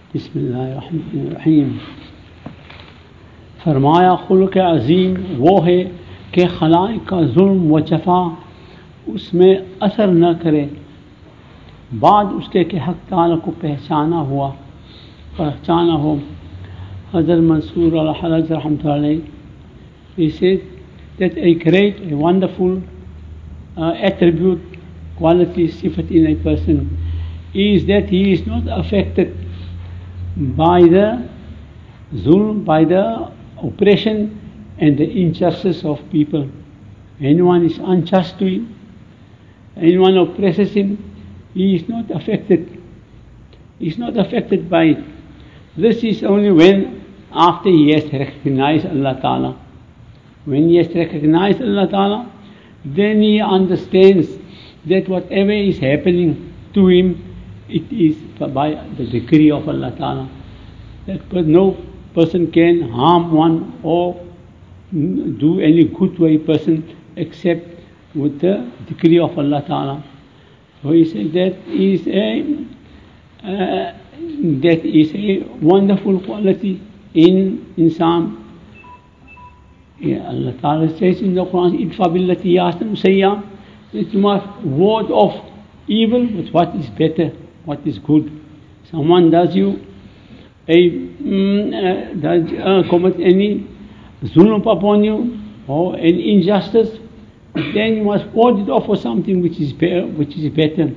बिस्मिल्लाहिर्रहमानिर्रहीम। फरमाया खुल्क अज़ीम वो है कि खलाइक का जुल्म व जफा उसमें असर न करे, बाद उसके कि हक़ ताला को पहचाना हो। हज़रत मंसूर अल-हलज रहमतुल्लाह अलैह, he said that a great, a wonderful attribute, quality, sifat in a person is that he is not affected by the zulm, by the oppression and the injustice of people. Anyone is unjust to him, anyone oppresses him, he is not affected. He is not affected by it. This is only when after he has recognized Allah Ta'ala. When he has recognized Allah Ta'ala, then he understands that whatever is happening to him, it is by the decree of Allah Ta'ala. That no person can harm one or do any good to a person except with the decree of Allah Ta'ala. So he said that is a wonderful quality in insan. Allah Ta'ala says in the Quran, idfa billati ahsanu sayya, that you must ward off evil with what is better, what is good. Someone does you commit any zulm upon you or any injustice, then you must ward it off for something which is better.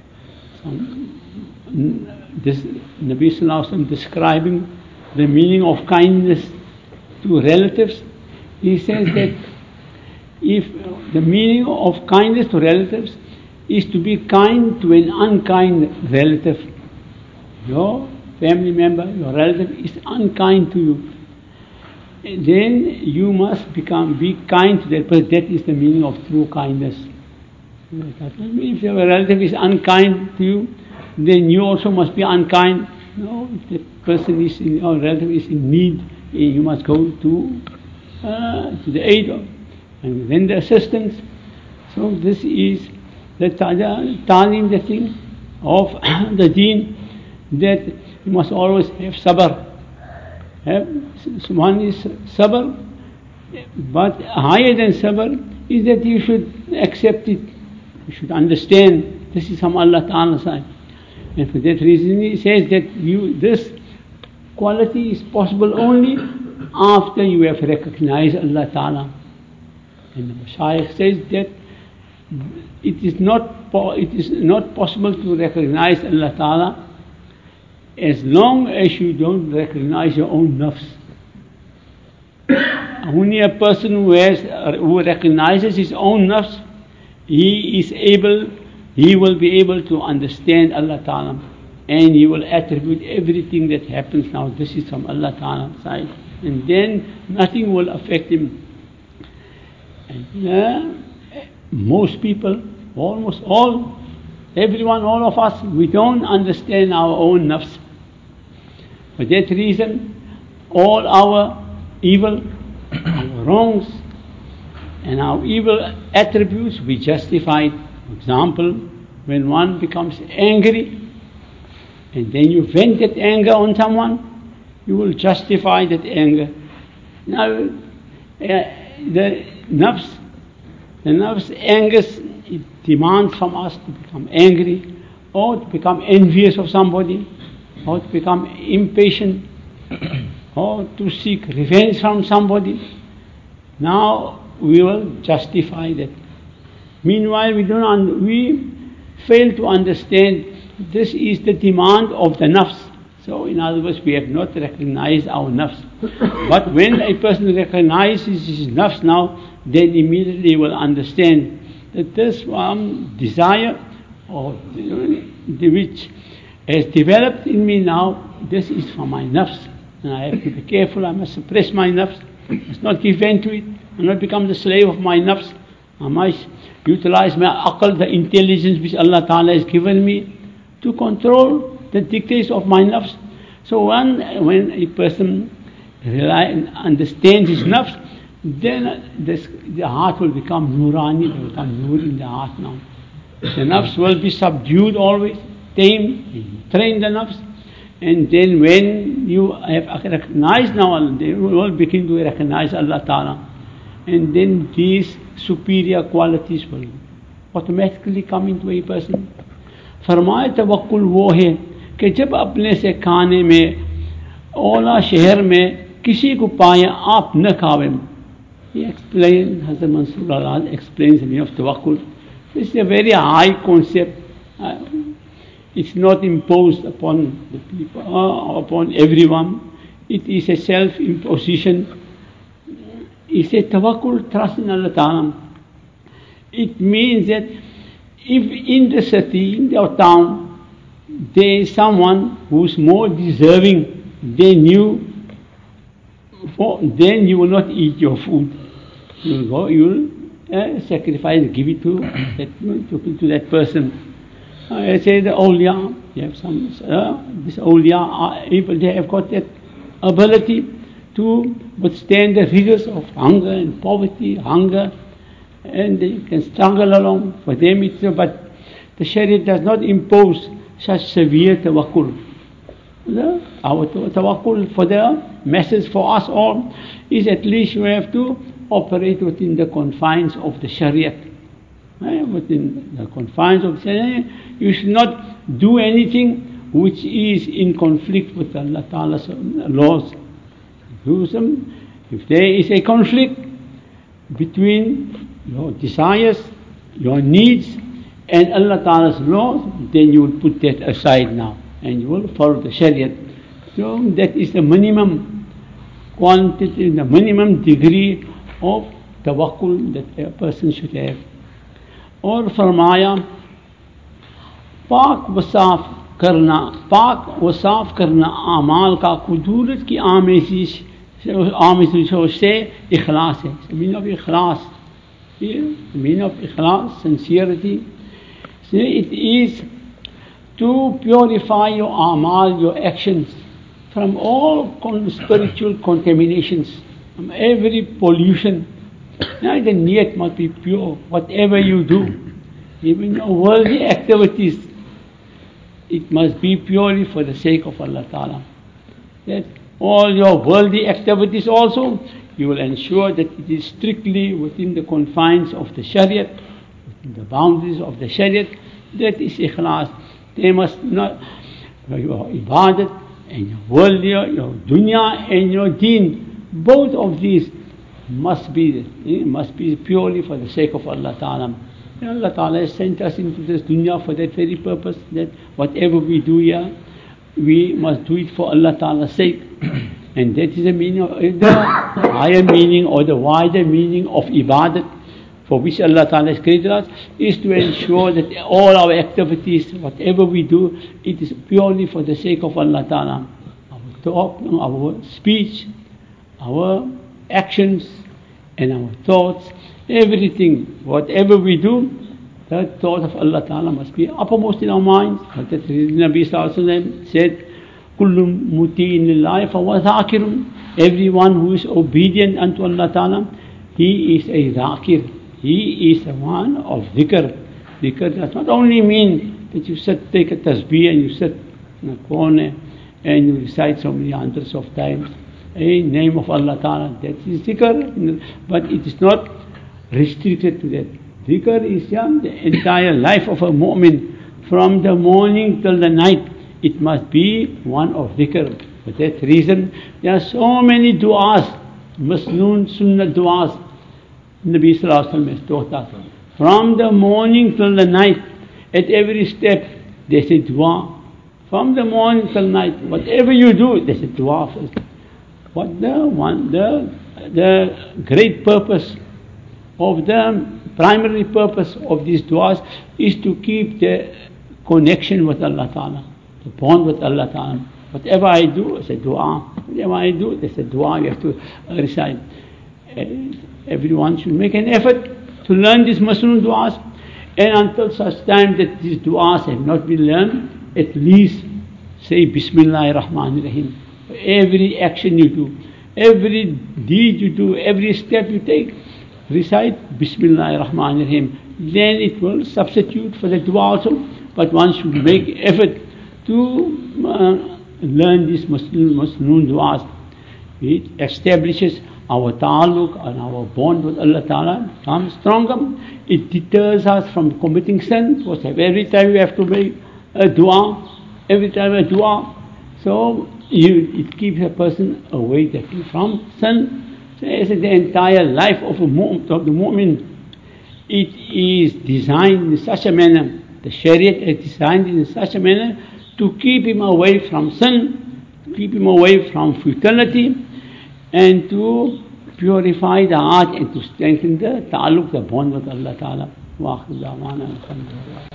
This Nabi Sallallahu Alaihi Wasallam describing the meaning of kindness to relatives, he says that if the meaning of kindness to relatives is to be kind to an unkind relative, your family member, your relative is unkind to you, then you must be kind to that person. That is the meaning of true kindness. If your relative is unkind to you, then you also must be unkind. No, if the person is your relative is in need, you must go to the aid of and render assistance. So this is the ta'lim, the thing of the deen, that you must always have sabr. One is sabr, but higher than sabr is that you should accept it. You should understand this is from Allah Ta'ala's side. And for that reason he says that this quality is possible only after you have recognized Allah Ta'ala. And the Mashaykh says that it is not possible to recognize Allah Ta'ala as long as you don't recognize your own nafs. Only a person who recognizes his own nafs, he will be able to understand Allah Ta'ala, and he will attribute everything that happens now, this is from Allah Ta'ala's side, and then nothing will affect him. And most people, almost all, everyone, all of us, we don't understand our own nafs. For that reason, all our evil, our wrongs, and our evil attributes, we justify it. For example, when one becomes angry, and then you vent that anger on someone, you will justify that anger. Now, the nafs angers, it demands from us to become angry, or to become envious of somebody, or to become impatient, or to seek revenge from somebody. Now we will justify that. Meanwhile, we fail to understand this is the demand of the nafs. So in other words, we have not recognized our nafs. But when a person recognizes his nafs now, then immediately will understand that this desire or which has developed in me now, this is from my nafs, and I have to be careful. I must suppress my nafs, I must not give in to it, I not become the slave of my nafs. I must utilize my aql, the intelligence which Allah Ta'ala has given me, to control the dictates of my nafs. So when a person understands his nafs, then the heart will become nurani, will become nur in the heart now. The nafs will be subdued always, tamed, train the nafs, And then when you have recognized now Allah, they will all begin to recognize Allah Ta'ala. And then these superior qualities will automatically come into a person. फरमाए तवक्कुल वो है कि जब अपने से खाने में ओला शहर में किसी को पाए आप न खावें. He explained, Hazrat Mansur Al explains the meaning of tawakkul. This is a very high concept. It's not imposed upon the people, upon everyone. It is a self-imposition. It's a tawakkul, trust in Allah Ta'ala. It means that if in the city, in your town, there is someone who's more deserving than you, then you will not eat your food. You will go, you will sacrifice, give it to that person. I say the awliya, you have some, this awliya are able, they have got that ability to withstand the rigors of hunger and poverty, hunger, and they can struggle along. For them it's, but the Sharia does not impose such severe tawakkul. Our tawakkul for the message for us all is at least you have to operate within the confines of the Sharia. Within the confines of the Sharia, you should not do anything which is in conflict with Allah Ta'ala's laws. If there is a conflict between your desires, your needs, and Allah Ta'ala's laws, then you will put that aside now and you will follow the Sharia. So that is the minimum quantity, the minimum degree of tawakkul that a person should have. और फरमाया पाक व साफ करना आमाल का कुदूरत की आमेज़िशों से इखलास है. The meaning of ikhlas, the meaning of ikhlas, sincerity. So it is to purify your amal, your actions, from all spiritual contaminations, from every pollution. Now the niyat must be pure. Whatever you do, even your worldly activities, it must be purely for the sake of Allah Ta'ala. That all your worldly activities also, you will ensure that it is strictly within the confines of the Shariat, within the boundaries of the Shariat. That is ikhlas. They must not, your ibadat and your worldly, your dunya and your deen, both of these must be purely for the sake of Allah Ta'ala. And Allah Ta'ala has sent us into this dunya for that very purpose, that whatever we do here, we must do it for Allah Ta'ala's sake. And that is the meaning of the higher meaning or the wider meaning of ibadat, for which Allah Ta'ala has created us, is to ensure that all our activities, whatever we do, it is purely for the sake of Allah Ta'ala. Our talk, our speech, our actions and our thoughts, everything, whatever we do, the thought of Allah Ta'ala must be uppermost in our minds. That Nabi Sallallahu Alaihi Wasallam said, Kullum mutiin lillahi fahuwa dhakirun. Everyone who is obedient unto Allah Ta'ala, he is a dhakir. He is the one of dhikr. Dhikr does not only mean that you sit, take a tasbih and you sit in a corner and you recite so many hundreds of times a name of Allah Ta'ala. That is dhikr, but it is not restricted to that. Dhikr is the entire life of a mu'min. From the morning till the night, it must be one of dhikr. For that reason, there are so many du'as, masnoon sunnah du'as, Nabi Sallallahu Alaihi Wasallam has taught us. From the morning till the night, at every step, there's a dua. From the morning till night, whatever you do, there's a dua first. What the great purpose of the primary purpose of these du'as is to keep the connection with Allah Ta'ala, the bond with Allah Ta'ala. Whatever I do, it's a dua. Whatever I do, there's a dua you have to recite. Everyone should make an effort to learn these masnoon du'as, and until such time that these du'as have not been learned, at least say Bismillahir Rahmanir Rahim. For every action you do, every deed you do, every step you take, recite Bismillahir Rahmanir Rahim. Then it will substitute for the dua also, but one should make effort to learn these Masnoon du'as, it establishes our ta'alluq and our bond with Allah Ta'ala becomes stronger. It deters us from committing sin, because every time we have to make a dua, so it keeps a person away from sin. So as the entire life of the mu'min, it is designed in such a manner, the Shariat is designed in such a manner to keep him away from sin, to keep him away from futility, and to purify the heart and to strengthen the ta'alluq, the bond with Allah Ta'ala.